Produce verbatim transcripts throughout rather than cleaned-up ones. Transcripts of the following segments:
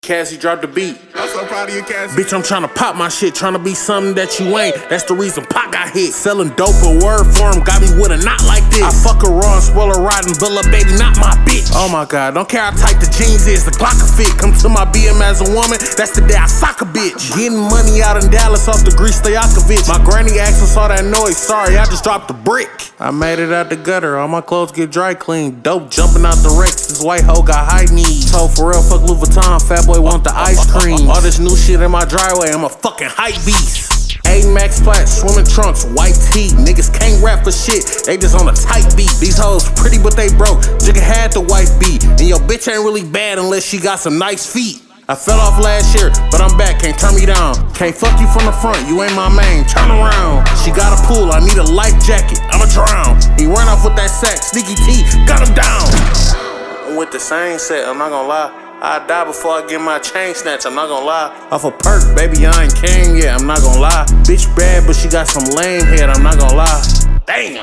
Cassie dropped the beat. I'm so proud of you, Cassie. Bitch, I'm tryna pop my shit, tryna be something that you ain't. That's the reason Pac got hit. Selling dope or word form got me with a knot like this. I fuck her raw and spoil her riding, but lil' baby, not my bitch. Oh my god, don't care how tight the jeans is, the Glock will fit. Come to my B M as a woman, that's the day I sock a bitch. Getting money out in Dallas off the Grease Stojakovic. My granny asked us all that noise, sorry, I just dropped the brick. I made it out the gutter, all my clothes get dry clean. Dope jumping out the Rex, this white hoe got high knees. Told Pharrell, fuck Louis Vuitton, fat boy want the ice cream. All this new shit in my driveway, I'm a fucking hype beast. A Max flat, swimming trunks, white tee. Niggas can't rap for shit, they just on a tight beat. These hoes pretty but they broke, Jigga had the wife beat. And your bitch ain't really bad unless she got some nice feet. I fell off last year, but I'm back, can't turn me down. Can't fuck you from the front, you ain't my main, turn around. She got a pool, I need a life jacket, I'ma drown. He run off with that sack, Sneaky T, got him down. I'm with the same set, I'm not gonna lie. I die before I get my chain snatch, I'm not gonna lie. Off a perk, baby, I ain't came yet, I'm not gonna lie. Bitch bad, but she got some lame head, I'm not gonna lie. Damn,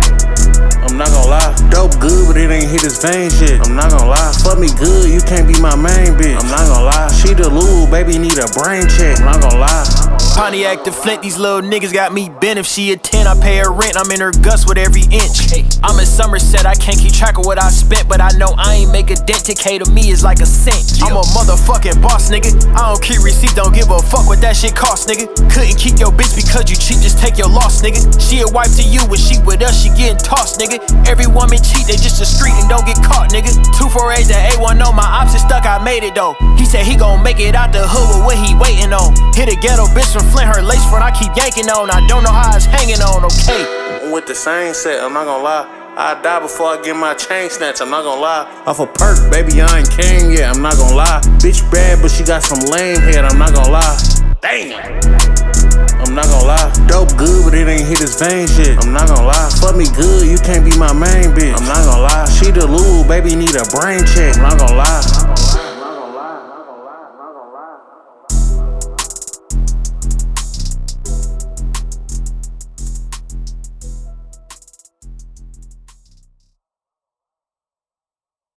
I'm not gonna lie. Dope good, but it ain't hit his veins yet, I'm not gonna lie. Fuck me good, you can't be my main bitch, I'm not gonna lie. She the lube, baby, need a brain check, I'm not gonna lie. Pontiac to Flint, these little niggas got me bent. If she a ten, I pay her rent, I'm in her guts with every inch. I'm in Somerset, I can't keep track of what I spent, but I know I ain't make a dent. K to me is like a cent. I'm a motherfucking boss, nigga. I don't keep receipts, don't give a fuck what that shit cost, nigga. Couldn't keep your bitch because you cheat, just take your loss, nigga. She a wife to you, when she with us, she getting tossed, nigga. Every woman cheat, they just a street and don't get caught, nigga. two four eight to A one oh, my ops is stuck, I made it though. He said he gon' make it out the hood with what he waiting on. Hit a ghetto bitch from Flint, her lace front, I keep yanking on. I don't know how it's hanging on, okay? I'm with the same set, I'm not gonna lie. I die before I get my chain snatch, I'm not gonna lie. Off a perk, baby, I ain't came yet, I'm not gonna lie. Bitch bad, but she got some lame head, I'm not gonna lie. Damn, I'm not gonna lie. Dope good, but it ain't hit his veins yet, I'm not gonna lie. Fuck me good, you can't be my main bitch, I'm not gonna lie. She the lube, baby, need a brain check, I'm not gonna lie.